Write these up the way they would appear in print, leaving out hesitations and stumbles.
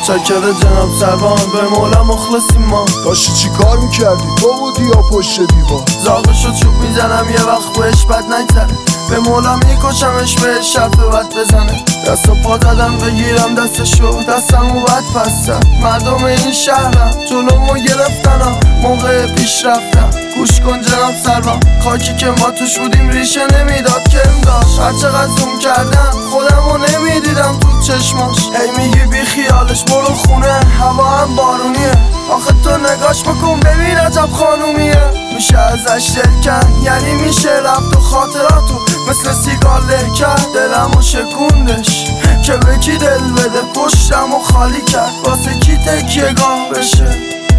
متشکر جناب سروان، به مولا مخلصیم ما. داشتی چی کار میکردی؟ تو بودی یا پشت دیوار؟ زاغه شد چوب میزنم یه وقت بهش بد نگذره، به مولا میکشمش بهش شرف بد بزنه. دست و پا زدم بگیرم دستشو، دستمو بد پستم. مردم این شهرم جلومو گرفتن موقع پیش رفتم. گوش کن جناب سروان، خاکی که ما توش بودیم ریشه نمیداد کرم داشت. هرچقدر زوم کردم خودمو نمیدیدم تو چشماش. هی میگی بی خیالش برو خونه، هوا هم بارونیه. آخه تو نگاش بکن ببین عجب خانومیه. میشه ازش دل کن، یعنی میشه رفت و خاطراتو مثل سیگار له کرد. دلمو شکوندش که به کی دل بده، پشتمو خالی کرد واسه کی تکیه گاه بشه.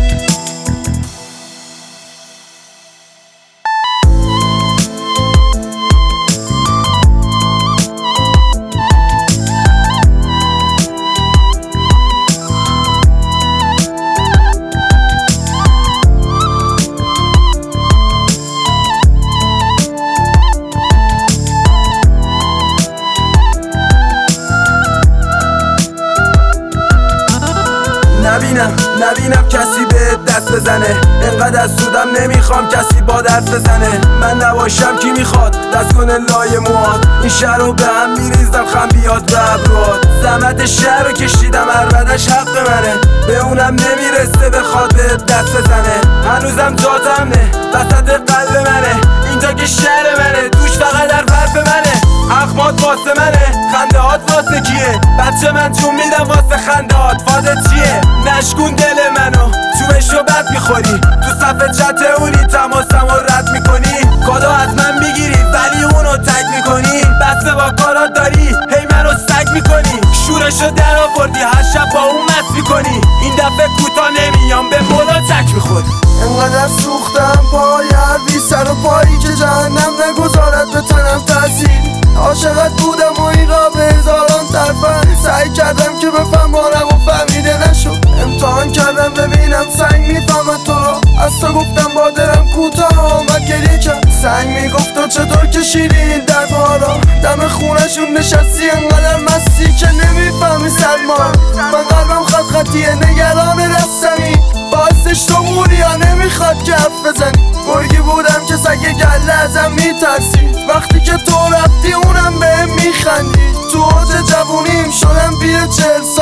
نبینم کسی به دست بزنه، انقدر از سودم نمیخوام کسی با دست بزنه. من نباشم کی میخواد دست کنه لای مواد، این شهر رو به هم میریزم خم بیاد به ابروات. زحمت شهر رو کشیدم عربدش حق منه، به اونم نمیرسه بخواد به دست بزنه. هنوزم جات امنه وسط قلب منه، اینجا که شهر منه توش فقط در حرف منه. اخمات واسه منه، خنده هات واسه کیه؟ بچه من جون میدم واسه خنده هات، فاده چیه؟ نشکون دل منو چوبشو بد میخوری، تو صفحه چت اونی تماسمو رد میکنی. کادو از من میگیری ولی اونو تگ میکنی، بسته با کارات داری هی منو سگ میکنی. شورشو در آوردی هر شب با اون مست میکنی، این دفعه کوتا نمیام به مولا تک میخوری. انقدر سوختم پای هر بی سر و پایی که جهنم نگذارد به تنم تاثیر. عاشقت بودم و این را به هزاران طرفن، سعی کردم که بفهمانم و فهمیده نشد. امتحان کردم ببینم سنگ میفهمد تو را، از تو گفتم با دلم کوتاه آمد گریه کرد. سنگ میگفت تو چطور کشیدی این دردها را، دم خونشون نشستی انقدر مستی که نمیفهمی سلمان. من قلبم خط خطیه نگران رستمی، باعثش تو موری یا نمیخواد که حرف بزنی. گرگی بودم که سگ گله ازم میترسید، وقتی که تو رفتی اونم بهم میخندید. تو اوج جوونیم شدم پیر 40 سال